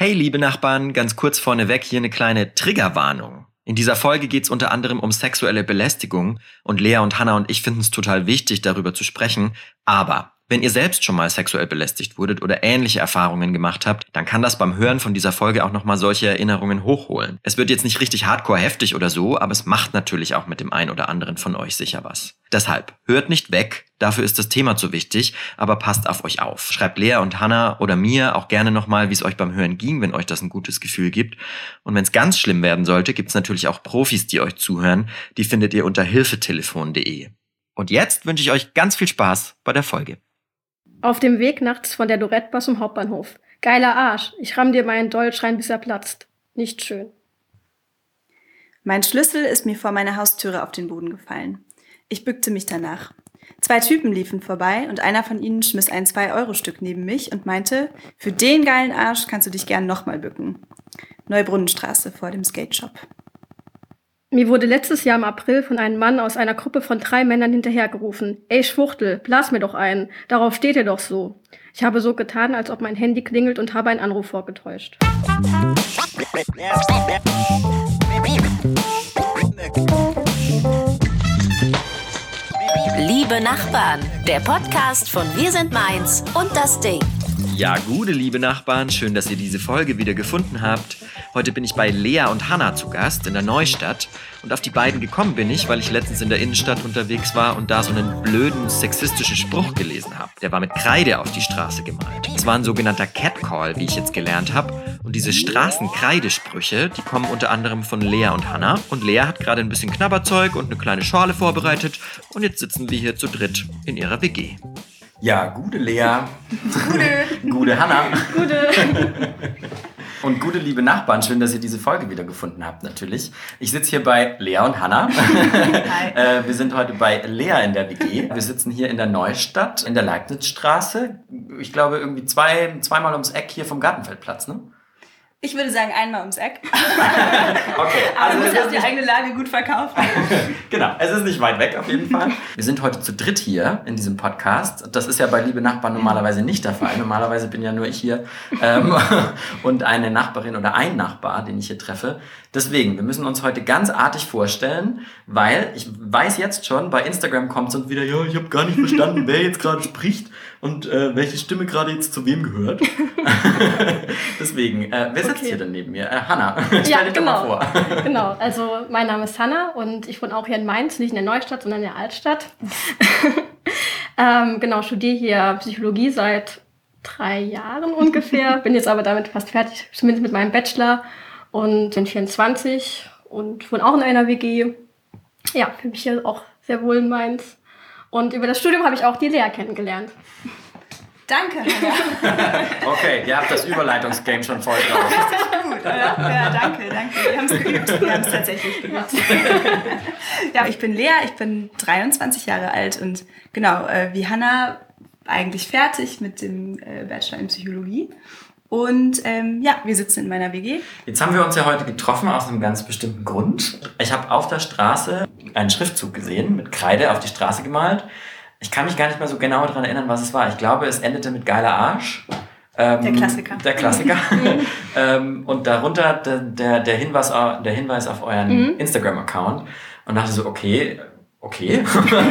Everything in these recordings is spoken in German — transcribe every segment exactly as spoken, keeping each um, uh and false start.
Hey, liebe Nachbarn, ganz kurz vorneweg hier eine kleine Triggerwarnung. In dieser Folge geht es unter anderem um sexuelle Belästigung und Lea und Hannah und ich finden es total wichtig, darüber zu sprechen. Aber wenn ihr selbst schon mal sexuell belästigt wurdet oder ähnliche Erfahrungen gemacht habt, dann kann das beim Hören von dieser Folge auch nochmal solche Erinnerungen hochholen. Es wird jetzt nicht richtig hardcore heftig oder so, aber es macht natürlich auch mit dem einen oder anderen von euch sicher was. Deshalb, hört nicht weg, dafür ist das Thema zu wichtig, aber passt auf euch auf. Schreibt Lea und Hannah oder mir auch gerne nochmal, wie es euch beim Hören ging, wenn euch das ein gutes Gefühl gibt. Und wenn es ganz schlimm werden sollte, gibt es natürlich auch Profis, die euch zuhören. Die findet ihr unter hilfetelefon punkt de. Und jetzt wünsche ich euch ganz viel Spaß bei der Folge. Auf dem Weg nachts von der Lorette zum Hauptbahnhof. Geiler Arsch, ich ramm dir meinen Dolch rein, bis er platzt. Nicht schön. Mein Schlüssel ist mir vor meiner Haustüre auf den Boden gefallen. Ich bückte mich danach. Zwei Typen liefen vorbei und einer von ihnen schmiss ein zwei Euro Stück neben mich und meinte, für den geilen Arsch kannst du dich gern nochmal bücken. Neubrunnenstraße vor dem Skate-Shop. Mir wurde letztes Jahr im April von einem Mann aus einer Gruppe von drei Männern hinterhergerufen. Ey Schwuchtel, blas mir doch einen. Darauf steht ihr doch so. Ich habe so getan, als ob mein Handy klingelt und habe einen Anruf vorgetäuscht. Liebe Nachbarn, der Podcast von Wir sind Mainz und das Ding. Ja, gute liebe Nachbarn, schön, dass ihr diese Folge wieder gefunden habt. Heute bin ich bei Lea und Hannah zu Gast in der Neustadt. Und auf die beiden gekommen bin ich, weil ich letztens in der Innenstadt unterwegs war und da so einen blöden, sexistischen Spruch gelesen habe. Der war mit Kreide auf die Straße gemalt. Es war ein sogenannter Catcall, wie ich jetzt gelernt habe. Und diese Straßenkreidesprüche, die kommen unter anderem von Lea und Hannah. Und Lea hat gerade ein bisschen Knabberzeug und eine kleine Schorle vorbereitet. Und jetzt sitzen wir hier zu dritt in ihrer W G. Ja, gute Lea. Gute. Gute Hannah. Gute. Und gute liebe Nachbarn, schön, dass ihr diese Folge wieder gefunden habt, natürlich. Ich sitze hier bei Lea und Hannah. Hi. äh, wir sind heute bei Lea in der W G. Wir sitzen hier in der Neustadt, in der Leibnizstraße. Ich glaube, irgendwie zwei, zweimal ums Eck hier vom Gartenfeldplatz, ne? Ich würde sagen, einmal ums Eck. Okay, Aber also du es musst ist auch die nicht, eigene Lage gut verkaufen. genau, es ist nicht weit weg auf jeden Fall. Wir sind heute zu dritt hier in diesem Podcast. Das ist ja bei Liebe Nachbarn normalerweise nicht der Fall. Normalerweise bin ja nur ich hier ähm, und eine Nachbarin oder ein Nachbar, den ich hier treffe. Deswegen, wir müssen uns heute ganz artig vorstellen, weil ich weiß jetzt schon, bei Instagram kommt es und wieder, ja, ich habe gar nicht verstanden, wer jetzt gerade spricht und äh, welche Stimme gerade jetzt zu wem gehört. Deswegen, äh, wer sitzt Okay. hier denn neben mir? Äh, Hannah, stell Ja, dich genau. doch mal vor. Genau, also mein Name ist Hannah und ich wohne auch hier in Mainz, nicht in der Neustadt, sondern in der Altstadt. ähm, genau, studiere hier Psychologie seit drei Jahren ungefähr, bin jetzt aber damit fast fertig, zumindest mit meinem Bachelor und bin vierundzwanzig und wohne auch in einer W G. Ja, fühle mich hier auch sehr wohl in Mainz. Und über das Studium habe ich auch die Lea kennengelernt. Danke, Hannah. Okay, ihr habt das Überleitungsgame schon voll drauf. Gut, oder? Ja, danke, danke. Wir haben es geübt. Wir haben es tatsächlich geübt. Ja, ich bin Lea, ich bin dreiundzwanzig Jahre alt und genau, äh, wie Hannah eigentlich fertig mit dem äh, Bachelor in Psychologie. Und ähm, ja, wir sitzen in meiner W G. Jetzt haben wir uns ja heute getroffen aus einem ganz bestimmten Grund. Ich habe auf der Straße einen Schriftzug gesehen, mit Kreide auf die Straße gemalt. Ich kann mich gar nicht mehr so genau daran erinnern, was es war. Ich glaube, es endete mit geiler Arsch. Ähm, Der Klassiker. Der Klassiker. ähm, und darunter der, der, der, Hinweis, der Hinweis auf euren Mhm. Instagram-Account. Und dachte so, okay, okay.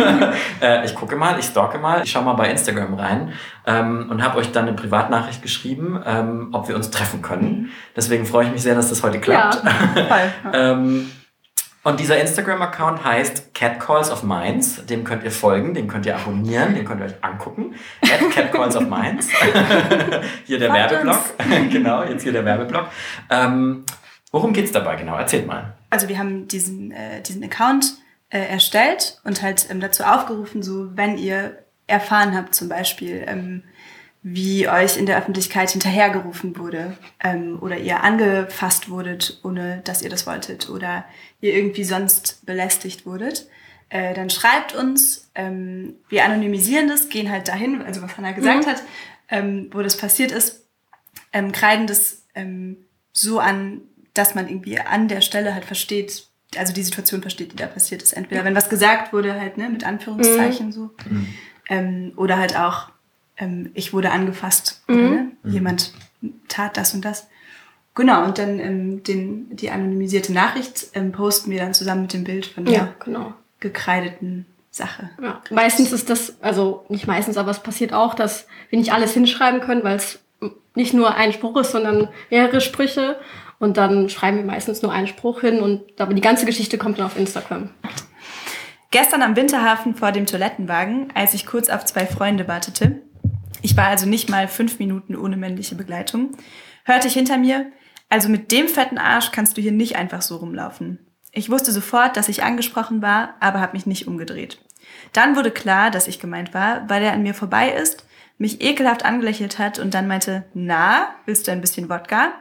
äh, ich gucke mal, ich stalke mal, ich schaue mal bei Instagram rein ähm, und habe euch dann eine Privatnachricht geschrieben, ähm, ob wir uns treffen können. Deswegen freue ich mich sehr, dass das heute klappt. Voll. ähm, Und dieser Instagram-Account heißt Catcalls of Mainz. Dem könnt ihr folgen, den könnt ihr abonnieren, den könnt ihr euch angucken. At Catcalls of Mainz. Hier der Folgt Werbeblock. uns. Genau, jetzt hier der Werbeblock. Ähm, worum geht's dabei genau? Erzählt mal. Also wir haben diesen, äh, diesen Account äh, erstellt und halt ähm, dazu aufgerufen, so wenn ihr erfahren habt zum Beispiel, ähm, wie euch in der Öffentlichkeit hinterhergerufen wurde ähm, oder ihr angefasst wurdet, ohne dass ihr das wolltet oder ihr irgendwie sonst belästigt wurdet, äh, dann schreibt uns, ähm, wir anonymisieren das, gehen halt dahin, also was Hannah gesagt Mhm. hat, ähm, wo das passiert ist, ähm, kreiden das ähm, so an, dass man irgendwie an der Stelle halt versteht, also die Situation versteht, die da passiert ist. Entweder wenn was gesagt wurde, halt, ne, mit Anführungszeichen Mhm. so, Mhm. ähm, oder halt auch, ähm, ich wurde angefasst, Mhm. oder, ne? Jemand tat das und das. Genau, und dann ähm, den, die anonymisierte Nachricht ähm, posten wir dann zusammen mit dem Bild von der Ja, genau. gekreideten Sache. Ja. Meistens ist das, also nicht meistens, aber es passiert auch, dass wir nicht alles hinschreiben können, weil es nicht nur ein Spruch ist, sondern mehrere Sprüche. Und dann schreiben wir meistens nur einen Spruch hin und aber die ganze Geschichte kommt dann auf Instagram. Gestern am Winterhafen vor dem Toilettenwagen, als ich kurz auf zwei Freunde wartete, ich war also nicht mal fünf Minuten ohne männliche Begleitung, hörte ich hinter mir: Also mit dem fetten Arsch kannst du hier nicht einfach so rumlaufen. Ich wusste sofort, dass ich angesprochen war, aber habe mich nicht umgedreht. Dann wurde klar, dass ich gemeint war, weil er an mir vorbei ist, mich ekelhaft angelächelt hat und dann meinte: Na, willst du ein bisschen Wodka?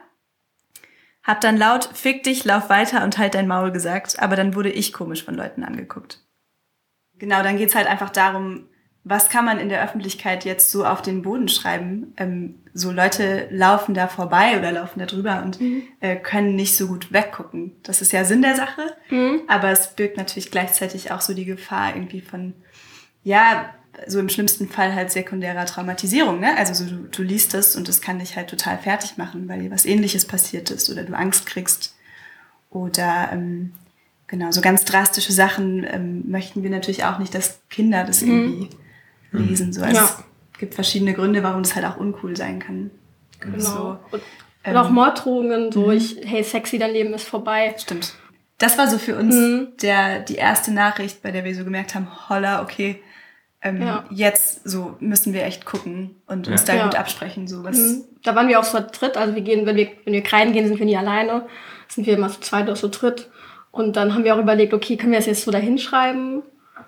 Hab dann laut: Fick dich, lauf weiter und halt dein Maul gesagt, aber dann wurde ich komisch von Leuten angeguckt. Genau, dann geht's halt einfach darum, was kann man in der Öffentlichkeit jetzt so auf den Boden schreiben? Ähm, so Leute laufen da vorbei oder laufen da drüber und mhm. äh, können nicht so gut weggucken. Das ist ja Sinn der Sache, mhm. aber es birgt natürlich gleichzeitig auch so die Gefahr irgendwie von, ja, so im schlimmsten Fall halt sekundärer Traumatisierung, ne? Also so, du, du liest das und das kann dich halt total fertig machen, weil dir was Ähnliches passiert ist oder du Angst kriegst oder ähm, genau, so ganz drastische Sachen ähm, möchten wir natürlich auch nicht, dass Kinder das irgendwie mhm. lesen. So. Also ja. Es gibt verschiedene Gründe, warum das halt auch uncool sein kann. Genau. So, und ähm, auch Morddrohungen, so mhm. ich, hey sexy, dein Leben ist vorbei. Stimmt. Das war so für uns mhm. der die erste Nachricht, bei der wir so gemerkt haben, holla, okay, ähm, ja. jetzt so müssen wir echt gucken und uns ja. da ja. gut absprechen. So was. Mhm. Da waren wir auch so zu dritt, also wir gehen, wenn wir, wenn wir kreiden gehen, sind wir nie alleine, sind wir immer so zweit oder so dritt. Und dann haben wir auch überlegt, okay, können wir das jetzt so da hinschreiben?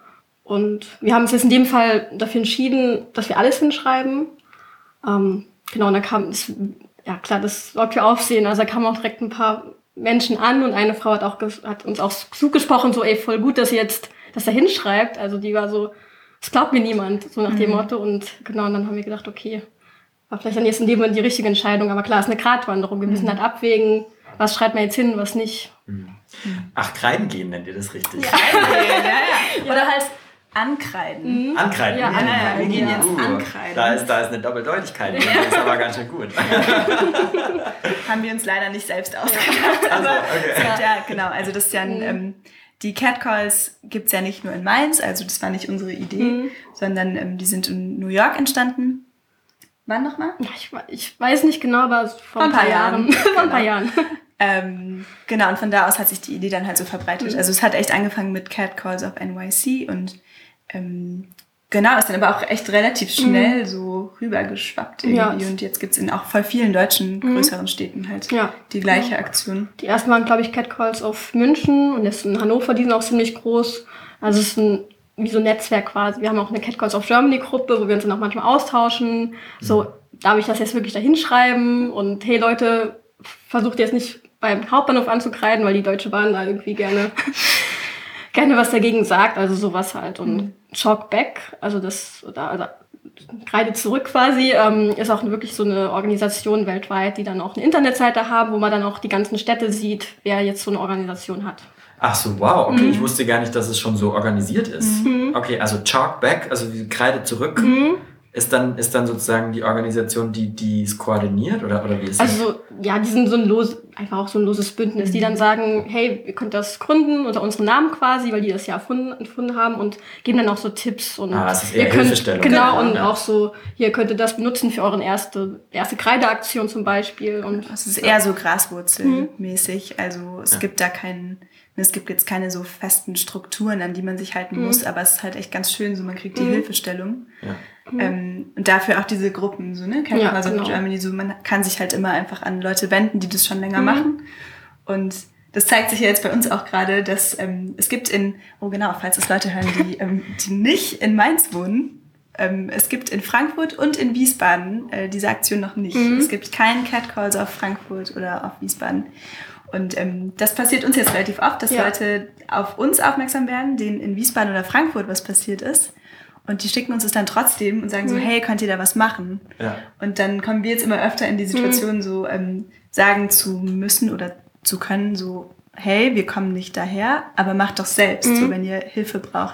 Und wir haben uns jetzt in dem Fall dafür entschieden, dass wir alles hinschreiben. Ähm, genau, und dann kam, das, ja klar, das sorgt für Aufsehen. Also da kamen auch direkt ein paar Menschen an und eine Frau hat auch hat uns auch zugesprochen, so, ey, voll gut, dass ihr jetzt das da hinschreibt. Also die war so, das glaubt mir niemand, so nach mhm. dem Motto. Und genau, und dann haben wir gedacht, okay, war vielleicht dann jetzt in dem Moment die richtige Entscheidung. Aber klar, es ist eine Gratwanderung. Wir müssen mhm. halt abwägen, was schreibt man jetzt hin, was nicht. Mhm. Ach, kreiden gehen nennt ihr das richtig? Ja, ja, ja. Oder halt ankreiden. Mhm. Ankreiden? Ja, ja, ja, wir gehen jetzt uh, ankreiden. Da ist, da ist eine Doppeldeutigkeit. Das ist aber ganz schön gut. Haben wir uns leider nicht selbst ausgedacht. Also, aber okay. Ja, genau. Also das ist ja ein, mhm. ähm, die Catcalls gibt's ja nicht nur in Mainz, also das war nicht unsere Idee, mhm. sondern ähm, die sind in New York entstanden. Wann nochmal? Ich, ich weiß nicht genau, aber vor ein paar Jahren. Jahren. Vor ein paar Jahren. Ähm, genau, und von da aus hat sich die Idee dann halt so verbreitet. Mhm. Also es hat echt angefangen mit Catcalls auf N Y C und ähm, genau, ist dann aber auch echt relativ schnell mhm. so rübergeschwappt irgendwie. Ja. Und jetzt gibt's in auch voll vielen deutschen größeren mhm. Städten halt ja. die gleiche Aktion. Die ersten waren, glaube ich, Catcalls auf München und jetzt in Hannover, die sind auch ziemlich groß. Also es ist ein, wie so ein Netzwerk quasi. Wir haben auch eine Catcalls of Germany Gruppe, wo wir uns dann auch manchmal austauschen. Mhm. So, darf ich das jetzt wirklich da hinschreiben? Und hey Leute, versucht jetzt nicht beim Hauptbahnhof anzukreiden, weil die Deutsche Bahn da irgendwie gerne gerne was dagegen sagt, also sowas halt. Und mhm. Chalk Back, also das, oder, also Kreide zurück quasi, ähm, ist auch wirklich so eine Organisation weltweit, die dann auch eine Internetseite haben, wo man dann auch die ganzen Städte sieht, wer jetzt so eine Organisation hat. Ach so, wow, okay, mhm. ich wusste gar nicht, dass es schon so organisiert ist. Mhm. Okay, also Chalk Back, also wie Kreide zurück, mhm. ist dann ist dann sozusagen die Organisation, die die es koordiniert oder oder wie ist das? Also ja, die sind so ein los, einfach auch so ein loses Bündnis, die dann sagen, hey, ihr könnt das gründen unter unserem Namen quasi, weil die das ja erfunden, erfunden haben und geben dann auch so Tipps und ah, es ist eher ihr könnt, Hilfestellung. Genau, ja, und ja. auch so, hier könnt ihr das benutzen für euren erste erste Kreideaktion zum Beispiel. Und es ist eher so graswurzelmäßig, also es ja. gibt da keinen Es gibt jetzt keine so festen Strukturen, an die man sich halten mhm. muss, aber es ist halt echt ganz schön, so man kriegt die mhm. Hilfestellung. Ja. Mhm. Ähm, und dafür auch diese Gruppen, so, ne? Ja, also genau. Germany, so man kann sich halt immer einfach an Leute wenden, die das schon länger mhm. machen. Und das zeigt sich ja jetzt bei uns auch gerade, dass ähm, es gibt in, oh genau, falls es Leute hören, die, ähm, die nicht in Mainz wohnen, ähm, es gibt in Frankfurt und in Wiesbaden äh, diese Aktion noch nicht. Mhm. Es gibt keinen Catcalls auf Frankfurt oder auf Wiesbaden. Und ähm, das passiert uns jetzt relativ oft, dass ja. Leute auf uns aufmerksam werden, denen in Wiesbaden oder Frankfurt was passiert ist. Und die schicken uns das dann trotzdem und sagen mhm. so, hey, könnt ihr da was machen? Ja. Und dann kommen wir jetzt immer öfter in die Situation, mhm. so ähm, sagen zu müssen oder zu können, so, hey, wir kommen nicht daher, aber macht doch selbst. Mhm. So, wenn ihr Hilfe braucht,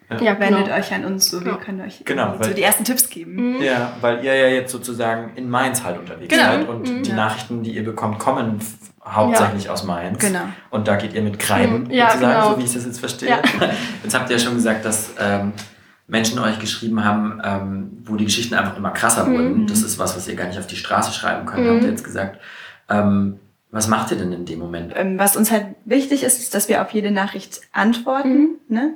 Ja. Ja, wendet genau. euch an uns, so wir Ja. können euch Genau, so weil- die ersten Tipps geben. Mhm. Ja, weil ihr ja jetzt sozusagen in Mainz halt unterwegs Genau. seid und Mhm. die Ja. Nachrichten, die ihr bekommt, kommen f- hauptsächlich aus Mainz. Genau. Und da geht ihr mit Kreiden, Mhm. Ja, sozusagen, genau. so wie ich das jetzt verstehe. Ja. Jetzt habt ihr ja schon gesagt, dass ähm, Menschen euch geschrieben haben, ähm, wo die Geschichten einfach immer krasser wurden. Mhm. Das ist was, was ihr gar nicht auf die Straße schreiben könnt, Mhm. habt ihr jetzt gesagt. Ähm, was macht ihr denn in dem Moment? Ähm, was uns halt wichtig ist, ist, dass wir auf jede Nachricht antworten, ne?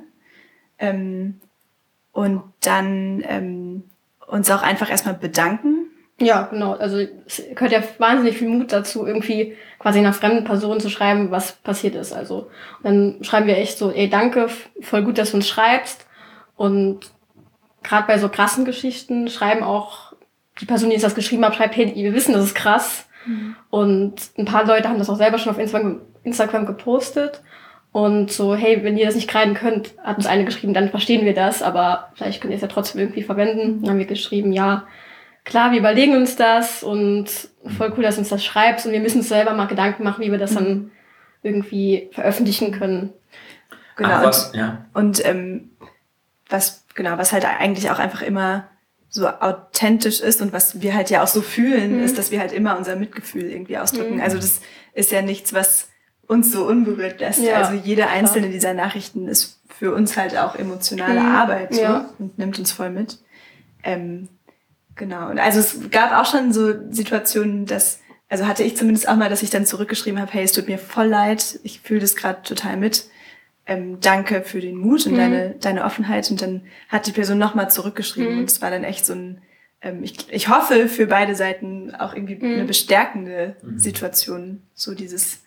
Ähm, und dann ähm, uns auch einfach erstmal bedanken. Ja, genau. Also es gehört ja wahnsinnig viel Mut dazu, irgendwie quasi einer fremden Person zu schreiben, was passiert ist. Also dann schreiben wir echt so, ey, danke, voll gut, dass du uns schreibst. Und gerade bei so krassen Geschichten schreiben auch die Person, die uns das geschrieben hat, schreibt, hey, wir wissen, das ist krass. Mhm. Und ein paar Leute haben das auch selber schon auf Instagram, Instagram gepostet. Und so, hey, wenn ihr das nicht kreiden könnt, hat uns eine geschrieben, dann verstehen wir das, aber vielleicht könnt ihr es ja trotzdem irgendwie verwenden. Dann haben wir geschrieben, ja, klar, wir überlegen uns das und voll cool, dass du uns das schreibst und wir müssen uns selber mal Gedanken machen, wie wir das dann irgendwie veröffentlichen können. Genau. Ach, was? Ja. Und ähm, was, genau, was halt eigentlich auch einfach immer so authentisch ist und was wir halt ja auch so fühlen, mhm. ist, dass wir halt immer unser Mitgefühl irgendwie ausdrücken. Mhm. Also das ist ja nichts, was uns so unberührt lässt. Ja, also jede einzelne klar. dieser Nachrichten ist für uns halt auch emotionale mhm. Arbeit so, ja. und nimmt uns voll mit. Ähm, genau. Und also es gab auch schon so Situationen, dass, also hatte ich zumindest auch mal, dass ich dann zurückgeschrieben habe, hey, es tut mir voll leid, ich fühle das gerade total mit. Ähm, danke für den Mut und mhm. deine deine Offenheit. Und dann hat die Person nochmal zurückgeschrieben mhm. und es war dann echt so ein, ähm, ich, ich hoffe für beide Seiten auch irgendwie mhm. eine bestärkende mhm. Situation, so dieses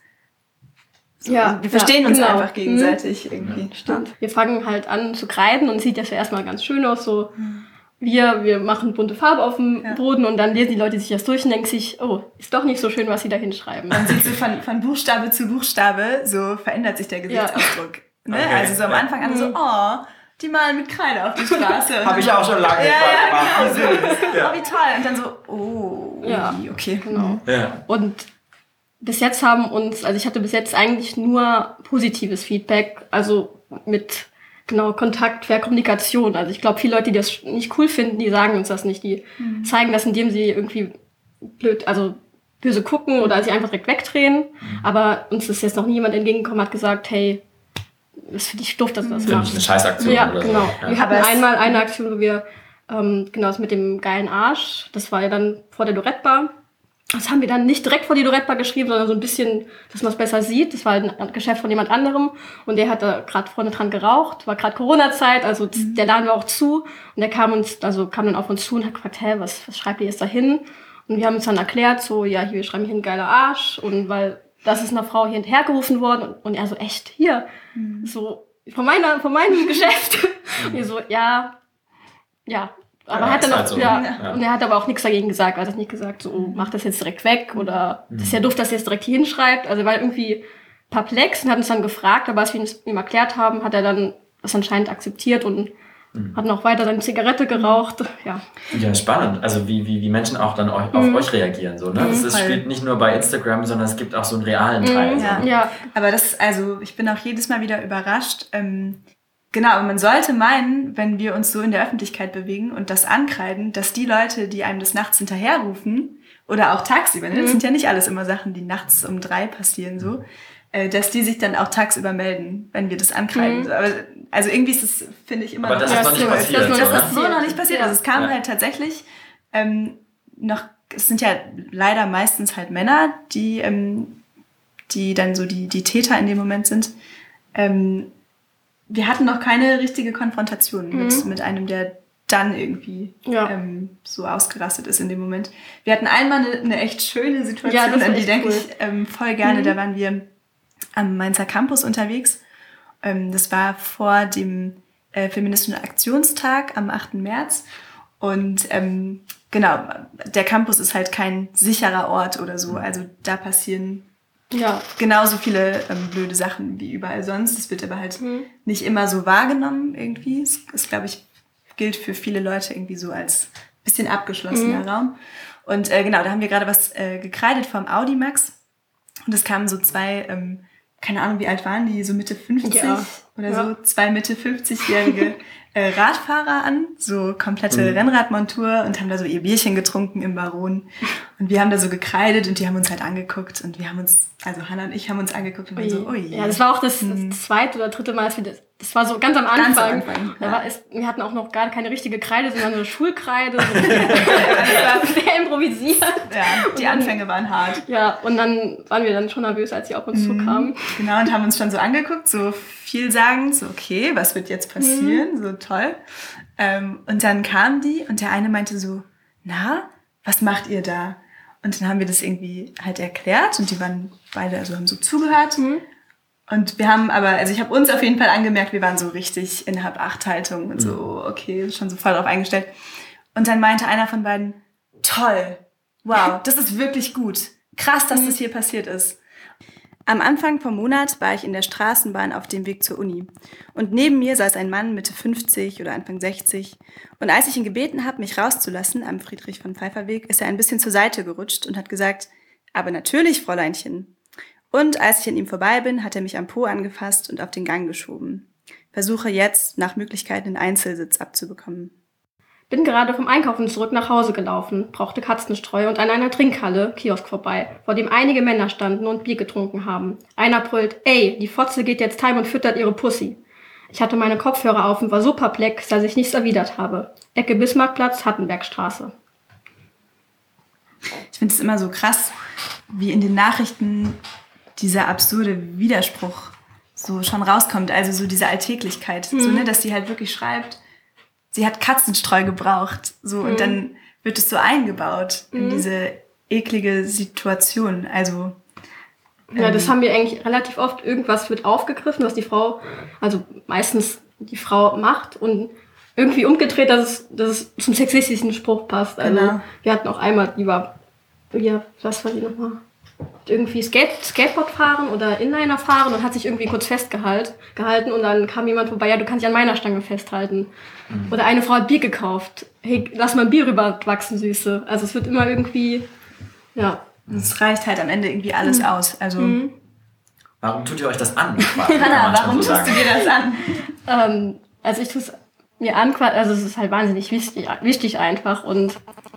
So, ja, wir verstehen ja, uns genau. einfach gegenseitig mhm. irgendwie. Ja, stimmt. Wir fangen halt an zu kreiden und sieht das ja erstmal ganz schön aus. So mhm. wir, wir machen bunte Farbe auf dem ja. Boden und dann lesen die Leute sich das durch und denken sich, oh, ist doch nicht so schön, was sie da hinschreiben. Man sieht so von, von Buchstabe zu Buchstabe, so verändert sich der Gesichtsausdruck. Ja. Ne? Okay. Also so am Anfang an so, oh, die malen mit Kreide auf die Straße. Habe ich auch schon lange ja, ja, gemacht. Genau. Ja. Oh, wie toll. Und dann so, oh, ja. okay. Genau. Ja. Und bis jetzt haben uns, also ich hatte bis jetzt eigentlich nur positives Feedback, also mit genau Kontakt, Kommunikation. Also ich glaube, viele Leute, die das nicht cool finden, die sagen uns das nicht. Die mhm. zeigen das, indem sie irgendwie blöd, also böse gucken oder sich einfach direkt wegdrehen. Mhm. Aber uns ist jetzt noch nie jemand entgegengekommen, hat gesagt, hey, das finde ich doof, dass du das Finde machst. ich eine Scheißaktion ja, oder genau. so. Ja. Wir hatten einmal eine Aktion, wo wir, ähm, genau, das mit dem geilen Arsch, das war ja dann vor der Dorette-Bar. Das haben wir dann nicht direkt vor die Dorette-Bar geschrieben, sondern so ein bisschen, dass man es besser sieht. Das war ein Geschäft von jemand anderem und der hat da gerade vorne dran geraucht. War gerade Corona-Zeit, also mhm. der Laden war auch zu. Und der kam uns, also kam dann auf uns zu und hat gefragt, hä, was, was schreibt ihr jetzt da hin? Und wir haben uns dann erklärt, so, ja, hier, wir schreiben hier ein geiler Arsch. Und weil das ist einer Frau hier hinterhergerufen worden. Und, und er so, echt, hier? Mhm. So, von meiner, von meinem Geschäft. Und wir so, ja, ja. Aber ja, hat dann noch, halt so. ja, ja, und er hat aber auch nichts dagegen gesagt. Er hat nicht gesagt, so, oh, mach das jetzt direkt weg oder mhm. das ist ja doof, dass ihr es direkt hier hinschreibt. Also er war irgendwie perplex und hat uns dann gefragt, aber als wir ihm erklärt haben, hat er dann das anscheinend akzeptiert und mhm. hat noch weiter seine Zigarette geraucht. Ja, ja spannend. Also wie, wie, wie Menschen auch dann auf mhm. euch reagieren. So, ne? Das, das spielt nicht nur bei Instagram, sondern es gibt auch so einen realen Teil. Mhm. Ja. So. ja, aber das, also ich bin auch jedes Mal wieder überrascht. Ähm, Genau, aber man sollte meinen, wenn wir uns so in der Öffentlichkeit bewegen und das ankreiden, dass die Leute, die einem das nachts hinterherrufen oder auch tagsüber, ne, das sind ja nicht alles immer Sachen, die nachts um drei passieren, so, äh, dass die sich dann auch tagsüber melden, wenn wir das ankreiden. Mhm. Aber, also irgendwie ist es, finde ich, immer aber noch... das ist noch nicht passiert. Das, das, das ist so oder? noch nicht passiert. Ja. Also es kam ja. halt tatsächlich ähm, noch, es sind ja leider meistens halt Männer, die, ähm, die dann so die, die Täter in dem Moment sind. Ähm, Wir hatten noch keine richtige Konfrontation mhm. mit, mit einem, der dann irgendwie ja. ähm, so ausgerastet ist in dem Moment. Wir hatten einmal eine, eine echt schöne Situation, ja, an die denke cool. ich ähm, voll gerne. Mhm. Da waren wir am Mainzer Campus unterwegs. Ähm, das war vor dem äh, Feministischen Aktionstag am achten März. Und ähm, genau, der Campus ist halt kein sicherer Ort oder so. Also da passieren... Ja, genauso viele ähm, blöde Sachen wie überall sonst. Es wird aber halt mhm. nicht immer so wahrgenommen irgendwie. Es ist, glaube ich, gilt für viele Leute irgendwie so als bisschen abgeschlossener mhm. Raum. Und äh, genau, da haben wir gerade was äh, gekreidet vom Audimax. Und es kamen so zwei ähm, keine Ahnung, wie alt waren die, so Mitte fünfzig ja. oder ja. so, zwei Mitte fünfzigjährige äh, Radfahrer an, so komplette mhm. Rennradmontur und haben da so ihr Bierchen getrunken im Baron. Und wir haben da so gekreidet und die haben uns halt angeguckt und wir haben uns, also Hannah und ich haben uns angeguckt und waren so, ui. Ja, das war auch das, das zweite oder dritte Mal, dass wir das, das war so ganz am Anfang. Ganz am Anfang da ja. war es, wir hatten auch noch gar keine richtige Kreide, sondern eine Schulkreide. So sehr improvisiert. Ja, die dann, Anfänge waren hart. Ja, und dann waren wir dann schon nervös, als sie auf uns mhm. zukamen. Genau, und haben uns schon so angeguckt, so vielsagend, so okay, was wird jetzt passieren? Mhm. So toll. Ähm, und dann kamen die und der eine meinte so, na, was macht ihr da? Und dann haben wir das irgendwie halt erklärt und die waren beide, also haben so zugehört. Mhm. Und wir haben aber, also ich habe uns auf jeden Fall angemerkt, wir waren so richtig in Hab-Acht-Haltung und so, okay, schon so voll drauf eingestellt. Und dann meinte einer von beiden, toll, wow, das ist wirklich gut. Krass, dass das hier passiert ist. Am Anfang vom Monat war ich in der Straßenbahn auf dem Weg zur Uni. Und neben mir saß ein Mann Mitte fünfzig oder Anfang sechzig. Und als ich ihn gebeten habe, mich rauszulassen am Friedrich-von-Pfeiffer-Weg, ist er ein bisschen zur Seite gerutscht und hat gesagt, aber natürlich, Fräuleinchen. Und als ich an ihm vorbei bin, hat er mich am Po angefasst und auf den Gang geschoben. Versuche jetzt, nach Möglichkeit, einen Einzelsitz abzubekommen. Bin gerade vom Einkaufen zurück nach Hause gelaufen, brauchte Katzenstreu und an einer Trinkhalle, Kiosk vorbei, vor dem einige Männer standen und Bier getrunken haben. Einer brüllt, ey, die Fotze geht jetzt heim und füttert ihre Pussy. Ich hatte meine Kopfhörer auf und war so perplex, dass ich nichts erwidert habe. Ecke Bismarckplatz, Hattenbergstraße. Ich finde es immer so krass, wie in den Nachrichten dieser absurde Widerspruch so schon rauskommt. Also so diese Alltäglichkeit, mhm. so, ne, dass die halt wirklich schreibt, sie hat Katzenstreu gebraucht. So, mhm. und dann wird es so eingebaut in mhm. diese eklige Situation. Also ja, ähm, das haben wir eigentlich relativ oft. Irgendwas wird aufgegriffen, was die Frau, also meistens die Frau macht und irgendwie umgedreht, dass es, dass es zum sexistischen Spruch passt. Also genau. Wir hatten auch einmal, die war, ja, was war die nochmal? Irgendwie Skate, Skateboard fahren oder Inliner fahren und hat sich irgendwie kurz festgehalten gehalten und dann kam jemand vorbei, ja, du kannst dich an meiner Stange festhalten. Mhm. Oder eine Frau hat Bier gekauft. Hey, lass mal ein Bier rüberwachsen, Süße. Also es wird immer irgendwie, ja. Es reicht halt am Ende irgendwie alles mhm. aus. Also mhm. Warum tut ihr euch das an? Hanna, warum tust du dir das an? ähm, also ich tue es mir an, also es ist halt wahnsinnig wichtig, wichtig einfach und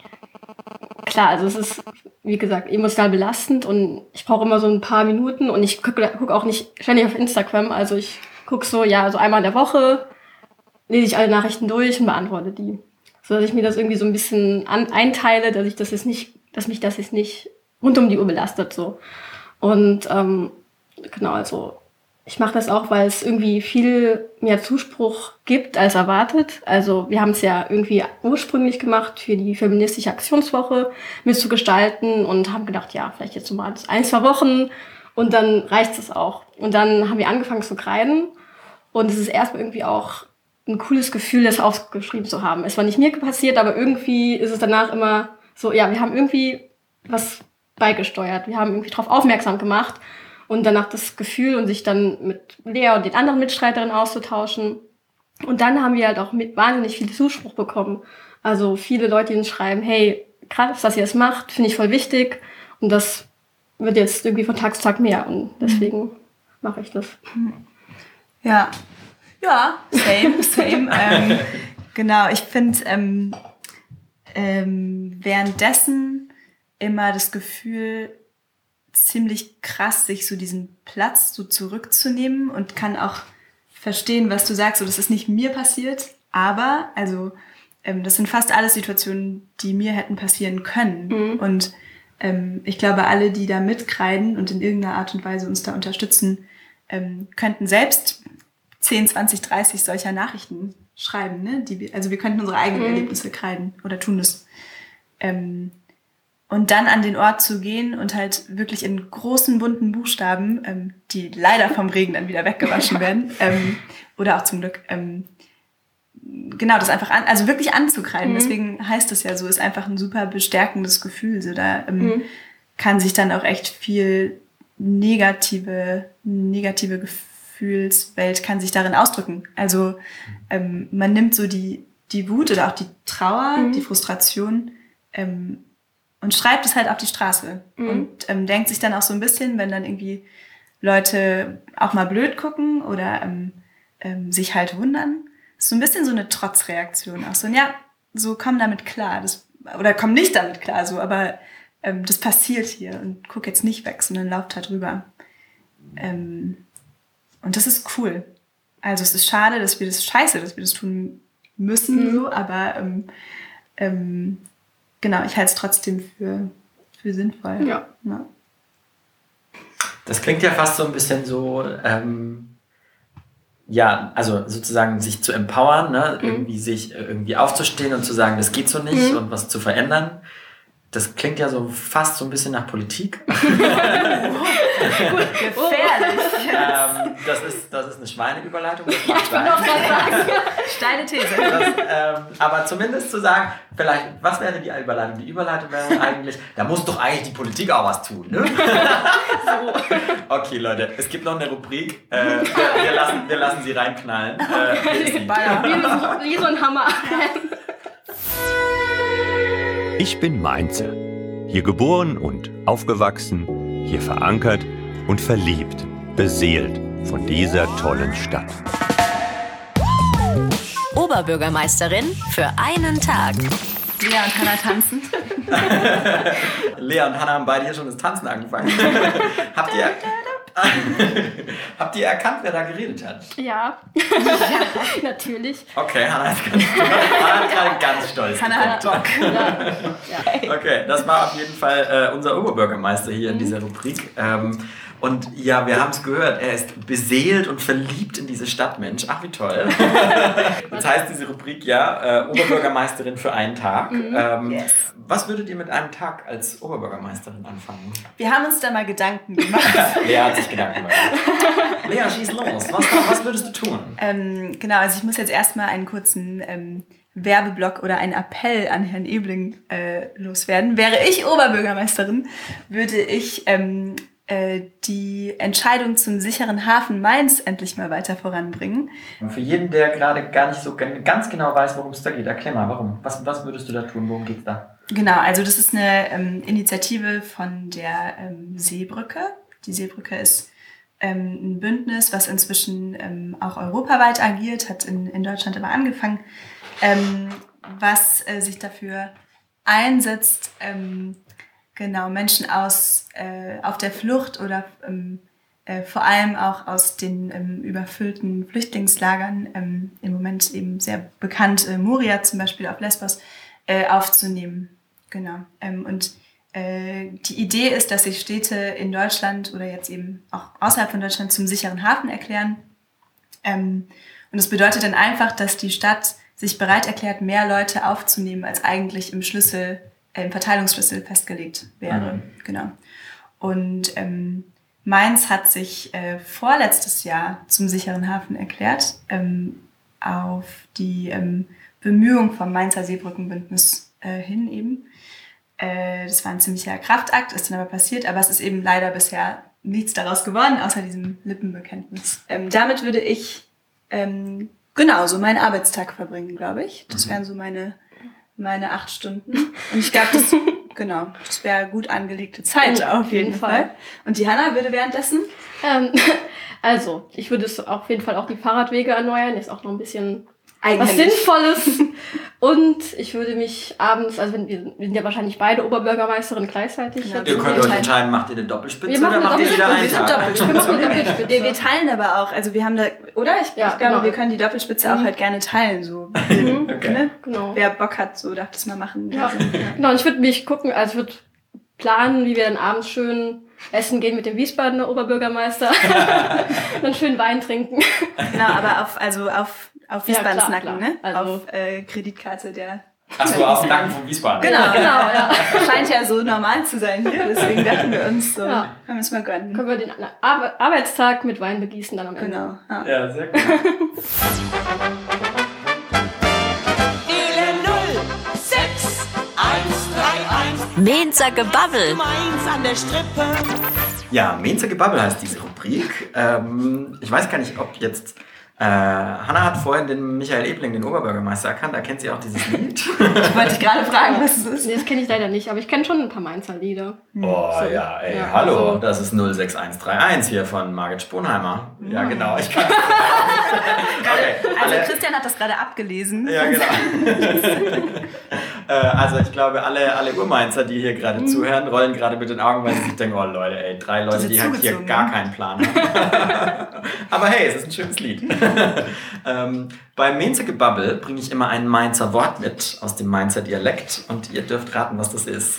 klar, also es ist, wie gesagt, emotional belastend und ich brauche immer so ein paar Minuten und ich gucke guck auch nicht ständig auf Instagram, also ich gucke so, ja, so einmal in der Woche lese ich alle Nachrichten durch und beantworte die. So dass ich mir das irgendwie so ein bisschen an, einteile, dass ich das jetzt nicht, dass mich das jetzt nicht rund um die Uhr belastet, so. Und, ähm, genau, also, ich mache das auch, weil es irgendwie viel mehr Zuspruch gibt als erwartet. Also wir haben es ja irgendwie ursprünglich gemacht, für die feministische Aktionswoche mitzugestalten und haben gedacht, ja, vielleicht jetzt so mal ein, zwei Wochen und dann reicht es auch. Und dann haben wir angefangen zu kreiden und es ist erstmal irgendwie auch ein cooles Gefühl, das aufgeschrieben zu haben. Es war nicht mir passiert, aber irgendwie ist es danach immer so, ja, wir haben irgendwie was beigesteuert. Wir haben irgendwie darauf aufmerksam gemacht. Und danach das Gefühl und sich dann mit Lea und den anderen Mitstreiterinnen auszutauschen. Und dann haben wir halt auch mit wahnsinnig viel Zuspruch bekommen. Also viele Leute, die uns schreiben, hey, krass, dass ihr das macht, finde ich voll wichtig. Und das wird jetzt irgendwie von Tag zu Tag mehr. Und deswegen mache ich das. Ja, ja, same, same. ähm, genau, ich finde ähm, ähm, währenddessen immer das Gefühl, ziemlich krass, sich so diesen Platz so zurückzunehmen und kann auch verstehen, was du sagst. So, das ist nicht mir passiert, aber also ähm, das sind fast alles Situationen, die mir hätten passieren können. Mhm. Und ähm, ich glaube, alle, die da mitkreiden und in irgendeiner Art und Weise uns da unterstützen, ähm, könnten selbst zehn, zwanzig, dreißig solcher Nachrichten schreiben. Ne? Die wir, also wir könnten unsere eigenen mhm. Erlebnisse kreiden oder tun das. Ähm, Und dann an den Ort zu gehen und halt wirklich in großen, bunten Buchstaben, ähm, die leider vom Regen dann wieder weggewaschen werden, ähm, oder auch zum Glück, ähm, genau, das einfach an, also wirklich anzukreiden. Mhm. Deswegen heißt das ja so, ist einfach ein super bestärkendes Gefühl. So, da ähm, mhm. kann sich dann auch echt viel negative, negative Gefühlswelt kann sich darin ausdrücken. Also ähm, man nimmt so die, die Wut oder auch die Trauer, mhm. die Frustration, ähm, und schreibt es halt auf die Straße. Mhm. Und ähm, denkt sich dann auch so ein bisschen, wenn dann irgendwie Leute auch mal blöd gucken oder ähm, ähm, sich halt wundern. Das ist so ein bisschen so eine Trotzreaktion. Auch so, ja, so komm damit klar. Das, oder komm nicht damit klar, so, aber ähm, das passiert hier und guck jetzt nicht weg, sondern lauf da drüber. Ähm, und das ist cool. Also es ist schade, dass wir das scheiße, dass wir das tun müssen, mhm. so, aber ähm, ähm, genau, ich halte es trotzdem für, für sinnvoll. Ja. ja. Das klingt ja fast so ein bisschen so, ähm, ja, also sozusagen sich zu empowern, ne? Mhm. irgendwie sich irgendwie aufzustehen und zu sagen, das geht so nicht mhm. und was zu verändern. Das klingt ja so fast so ein bisschen nach Politik. Gut, gefährlich. ähm, das, ist, das ist eine Schweineüberleitung. Das macht sein. Steile These. Das, ähm, aber zumindest zu sagen, vielleicht, was wäre die Überleitung? Die Überleitung wäre eigentlich, da muss doch eigentlich die Politik auch was tun, ne? So. Okay, Leute, es gibt noch eine Rubrik. Äh, wir, wir, lassen, wir lassen sie reinknallen. Äh, wie, wie so ein Hammer. Ich bin Mainzer. Hier geboren und aufgewachsen, hier verankert und verliebt, beseelt von dieser tollen Stadt. Oberbürgermeisterin für einen Tag. Lea und Hannah tanzen. Lea und Hannah haben beide hier schon das Tanzen angefangen. Habt ihr... Habt ihr erkannt, wer da geredet hat? Ja, ja natürlich. Okay, Hannah ist ganz stolz. Hannah ist gerade ganz stolz. Hannah hat Bock. Ja. Okay, das war auf jeden Fall äh, unser Oberbürgermeister hier in dieser Rubrik. Ähm, und ja, wir haben es gehört, er ist beseelt und verliebt in diese Stadt, Mensch. Ach, wie toll. Das heißt diese Rubrik, ja, äh, Oberbürgermeisterin für einen Tag. Mhm. Ähm, yes. Was würdet ihr mit einem Tag als Oberbürgermeisterin anfangen? Wir haben uns da mal Gedanken gemacht. Lea hat sich Gedanken gemacht. Lea, schieß los. Was, was würdest du tun? Ähm, genau, also ich muss jetzt erstmal einen kurzen ähm, Werbeblock oder einen Appell an Herrn Ebling äh, loswerden. Wäre ich Oberbürgermeisterin, würde ich ähm, äh, die Entscheidung zum sicheren Hafen Mainz endlich mal weiter voranbringen. Und für jeden, der gerade gar nicht so ganz genau weiß, worum es da geht, erklär mal, warum? Was, was würdest du da tun? Worum geht's da? Genau, also das ist eine ähm, Initiative von der ähm, Seebrücke. Die Seebrücke ist ähm, ein Bündnis, was inzwischen ähm, auch europaweit agiert, hat in, in Deutschland aber angefangen, ähm, was äh, sich dafür einsetzt, ähm, genau Menschen aus äh, auf der Flucht oder ähm, äh, vor allem auch aus den ähm, überfüllten Flüchtlingslagern, ähm, im Moment eben sehr bekannt, äh, Moria zum Beispiel auf Lesbos, äh, aufzunehmen. Genau. Ähm, und äh, die Idee ist, dass sich Städte in Deutschland oder jetzt eben auch außerhalb von Deutschland zum sicheren Hafen erklären. Ähm, und das bedeutet dann einfach, dass die Stadt sich bereit erklärt, mehr Leute aufzunehmen, als eigentlich im Schlüssel, äh, im Verteilungsschlüssel festgelegt wäre. Mhm. Genau. Und ähm, Mainz hat sich äh, vorletztes Jahr zum sicheren Hafen erklärt, ähm, auf die ähm, Bemühung vom Mainzer Seebrückenbündnis äh, hin eben. Äh, das war ein ziemlicher Kraftakt, ist dann aber passiert, aber es ist eben leider bisher nichts daraus geworden, außer diesem Lippenbekenntnis. Ähm, damit würde ich ähm, genau so meinen Arbeitstag verbringen, glaube ich. Das wären so meine, meine acht Stunden. Und ich glaube, das, genau, das wäre gut angelegte Zeit oh, auf jeden Fall. Fall. Und die Hannah würde währenddessen? Ähm, also, ich würde es auf jeden Fall auch die Fahrradwege erneuern, ist auch noch ein bisschen was Sinnvolles. Und ich würde mich abends, also wenn, wir, wir sind ja wahrscheinlich beide Oberbürgermeisterinnen gleichzeitig. Ja, ihr könnt euch entscheiden, macht ihr eine Doppelspitze wir oder macht ihr wieder einen Tag? Doppelspitze. Wir, wir teilen aber auch, also wir haben da, oder? Ich, ja, ich glaube, genau. wir können die Doppelspitze auch halt gerne teilen, so. Mhm. Okay. Ne? Genau. Wer Bock hat, so darf das mal machen. Ja. Also, ja. Genau, und ich würde mich gucken, also ich würde planen, wie wir dann abends schön essen gehen mit dem Wiesbadener Oberbürgermeister. Dann schön Wein trinken. Genau, aber auf, also auf, auf Wiesbadens ja, klar, Nacken, klar. ne? Also auf äh, Kreditkarte der... Achso, auf dem Nacken von Wiesbaden. Genau, genau, ja. Scheint ja so normal zu sein hier, deswegen dachten wir uns so, ja. können wir es mal gönnen. Können wir den Ar- Arbeitstag mit Wein begießen dann am Ende. Genau. Ja, ja sehr gut. Mainzer Gebabbel. Mainz an der Strippe. Ja, Mainzer Gebabbel heißt diese Rubrik. Ähm, ich weiß gar nicht, ob jetzt Äh, Hannah hat vorhin den Michael Ebling, den Oberbürgermeister, erkannt. Da kennt sie auch dieses Lied. Wollte ich gerade fragen, was es ist. Nee, das kenne ich leider nicht, aber ich kenne schon ein paar Mainzer Lieder. Oh So. ja, ey, Ja, hallo, so. das ist null sechs eins drei eins hier von Margit Sponheimer. Ja, genau, ich kann okay. Also alle, Christian hat das gerade abgelesen. ja, genau. äh, also ich glaube, alle, alle Urmainzer, die hier gerade Mhm. zuhören, rollen gerade mit den Augen, weil sie sich denken, oh Leute, ey, drei Leute, Diese die halt hier zugezogen, gar ne? keinen Plan haben. Aber hey, es ist ein schönes Lied. ähm, beim Mainzer-Gebabbel bringe ich immer ein Mainzer Wort mit aus dem Mainzer Dialekt und ihr dürft raten, was das ist.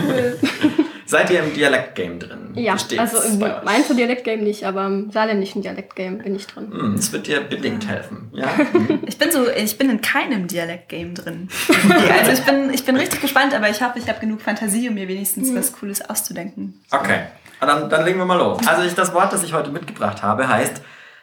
Seid ihr im Dialekt-Game drin? Ja, Wie steht's also im bei euch? Mainzer Dialektgame nicht, aber im saarländischen Dialektgame bin ich drin. Hm, das wird dir bedingt helfen. Ja? Ich bin so, ich bin in keinem Dialekt-Game drin. Also ich bin, ich bin richtig gespannt, aber ich hoffe, ich habe genug Fantasie, um mir wenigstens was Cooles auszudenken. Okay, und dann, dann legen wir mal los. Also ich, das Wort, das ich heute mitgebracht habe, heißt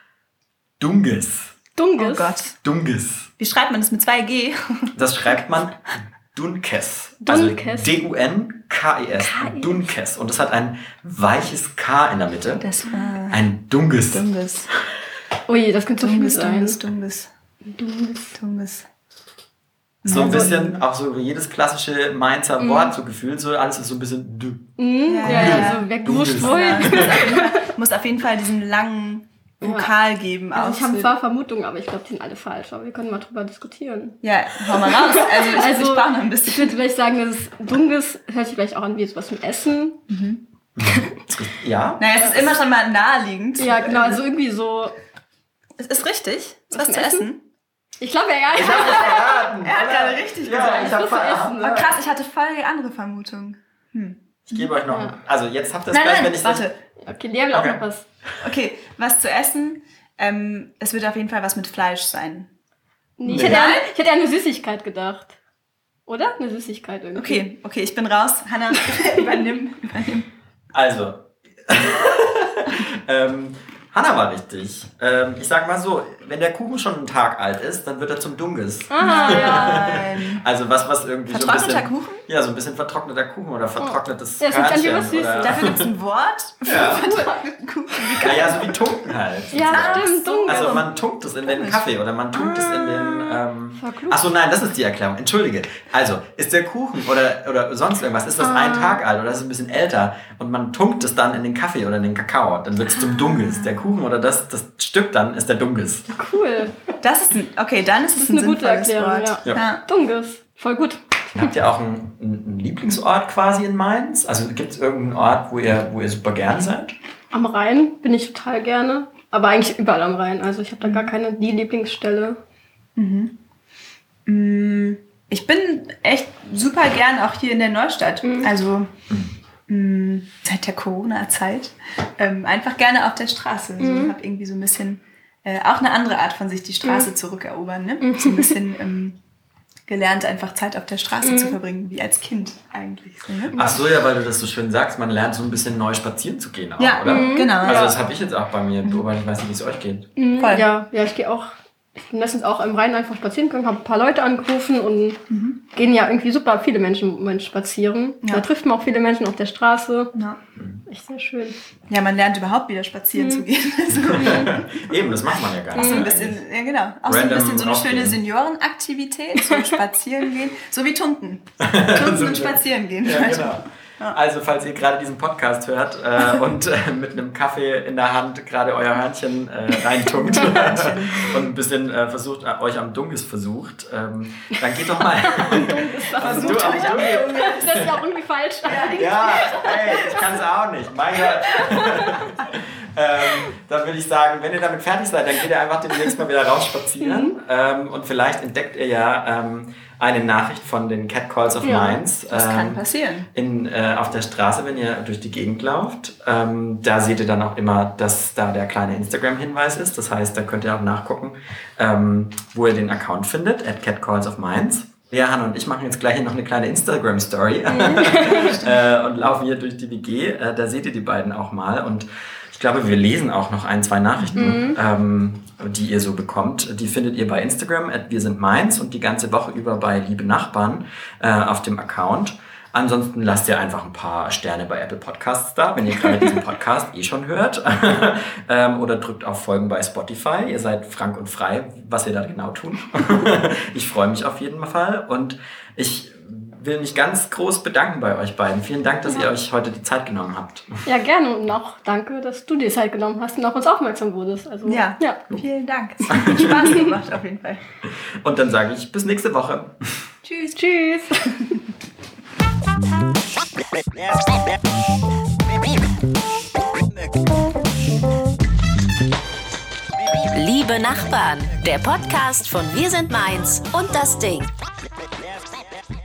Dunges. Dunges. Oh Gott. Dunges. Wie schreibt man das mit zwei G? Das schreibt man Dunkes. Dunkes. Also D U N K E S. K E S. Dunkes. Und das hat ein weiches K in der Mitte. Das war Ein Dunges. Dunges. Ui, das könnte so viel Dunges, sein. Dunges, Dunges, Dunges. Dunges. So ein Also- bisschen, auch so wie jedes klassische Mainzer Wort, so gefühlt, so alles ist so ein bisschen dü. Mhm, ja, ja, ja. also wer gewusst Dunges. wohl. Ja, muss, auf jeden Fall, muss auf jeden Fall diesen langen Vokal geben. Also auch ich habe für- zwar Vermutungen, aber ich glaube, die sind alle falsch. Aber wir können mal drüber diskutieren. Ja, hau mal raus. Also ich, Also, ich brauche noch ein Ich bisschen. würde vielleicht sagen, dass es Dunges hört sich vielleicht auch an wie etwas mit Essen. Ja? Naja, es ist immer schon mal naheliegend. Ja, genau, also irgendwie so. Es ist richtig. Es ist Was was zum zu Essen? essen. Ich glaube ja, ja. Ich hab's verraten. Er hat gerade richtig Ja, gesagt. ich hab was zu verraten. essen. Aber krass, ich hatte voll die andere Vermutung. Ich gebe euch noch, Ja. also jetzt habt ihr es Nein, gleich, nein, wenn ich warte. Okay, die haben auch Okay. noch was. Okay, was zu essen. Ähm, es wird auf jeden Fall was mit Fleisch sein. Nee, ich, Nee. hätte an, ich hätte an eine Süßigkeit gedacht. Oder? Eine Süßigkeit irgendwie. Okay, okay, ich bin raus. Hannah, übernimm, übernimm. Also, ähm, Hannah war richtig. Ähm, ich sag mal so, wenn der Kuchen schon einen Tag alt ist, dann wird er zum Dunges. Ah, ja. Nein. Also was, was irgendwie so ein Vertrockneter bisschen... Kuchen? Ja, so ein bisschen vertrockneter Kuchen oder vertrocknetes Ja, das klingt an wie Körnchen was Süßes. oder- Dafür gibt es ein Wort für Ja. vertrockneten Kuchen. Wie geil. Naja, so wie Tunken halt. Ja, Ach stimmt, so. Dunges. Also man tunkt es in den Kaffee oder man tunkt es in den... Ähm Verklug. Achso, nein, das ist die Erklärung. Entschuldige. Also, ist der Kuchen oder, oder sonst irgendwas, ist das Ah. ein Tag alt oder ist es ein bisschen älter und man tunkt es dann in den Kaffee oder in den Kakao, dann wird es zum Dunges. Der Kuchen oder das, das Stück dann ist der Dunges. Cool. Das ist ein, okay, dann ist es ein eine gute sinnvolles Erklärung, Wort. ja. Ja. Dunges. Voll gut. Habt ihr auch einen, einen Lieblingsort quasi in Mainz? Also gibt es irgendeinen Ort, wo ihr, wo ihr super gern seid? Am Rhein bin ich total gerne. Aber eigentlich überall am Rhein. Also ich habe da gar keine die Lieblingsstelle. Ich bin echt super gern auch hier in der Neustadt. Also mh, seit der Corona-Zeit ähm, einfach gerne auf der Straße. So, Mhm. habe irgendwie so ein bisschen äh, auch eine andere Art von sich die Straße zurückerobern. Ne? So ein bisschen ähm, gelernt, einfach Zeit auf der Straße zu verbringen, wie als Kind eigentlich. So, ne? Ach so, ja, weil du das so schön sagst, man lernt so ein bisschen neu spazieren zu gehen auch, Ja, oder? mhm, genau. Also ja. das habe ich jetzt auch bei mir beobachtet, ich weiß nicht, wie es euch geht. Voll. Ja, ja, ich gehe auch. Ich bin letztens auch im Rhein einfach spazieren gegangen, habe ein paar Leute angerufen und gehen ja irgendwie super viele Menschen im Moment spazieren. Ja. Da trifft man auch viele Menschen auf der Straße. Ja. Echt sehr schön. ja, man lernt überhaupt wieder spazieren zu gehen. Also, Eben, das macht man ja gar nicht. so ein eigentlich. bisschen, ja genau, auch so ein Random bisschen so eine rausgehen. schöne Seniorenaktivität, so spazieren gehen, so wie Tunten. Tunten und spazieren gehen. Ja, genau. Also, falls ihr gerade diesen Podcast hört äh, und äh, mit einem Kaffee in der Hand gerade euer Hörnchen äh, reintunkt und ein bisschen äh, versucht, äh, euch am Dunges versucht, ähm, dann geht doch mal. Also du am Dunges. Das ist ja auch irgendwie falsch. Ja, ey, ich kann es auch nicht. Mein Gott. ähm, dann würde ich sagen, wenn ihr damit fertig seid, dann geht ihr einfach demnächst mal wieder raus spazieren. Ähm, und vielleicht entdeckt ihr ja ähm, eine Nachricht von den Catcalls of Ja, Mainz. Das ähm, kann passieren. in, äh, auf der Straße, wenn ihr durch die Gegend lauft. Ähm, da seht ihr dann auch immer, dass da der kleine Instagram-Hinweis ist. Das heißt, da könnt ihr auch nachgucken, ähm, wo ihr den Account findet, at Catcalls of Mainz. Lea, Hannah und ich machen jetzt gleich hier noch eine kleine Instagram-Story äh, und laufen hier durch die W G. Äh, da seht ihr die beiden auch mal. Und ich glaube, wir lesen auch noch ein, zwei Nachrichten, ähm, die ihr so bekommt. Die findet ihr bei Instagram, at wir sind Mainz und die ganze Woche über bei Liebe Nachbarn äh, auf dem Account. Ansonsten lasst ihr einfach ein paar Sterne bei Apple Podcasts da, wenn ihr gerade diesen Podcast eh schon hört. ähm, oder drückt auf Folgen bei Spotify. Ihr seid frank und frei, was ihr da genau tun. Ich freue mich auf jeden Fall und ich will mich ganz groß bedanken bei euch beiden. Vielen Dank, dass ja. ihr euch heute die Zeit genommen habt. Ja, gerne und auch danke, dass du dir Zeit genommen hast und auf uns aufmerksam wurdest. Also, ja, ja, vielen Dank. Es hat Spaß gemacht auf jeden Fall. Und dann sage ich bis nächste Woche. Tschüss. Tschüss. Liebe Nachbarn, der Podcast von Wir sind Mainz und das Ding.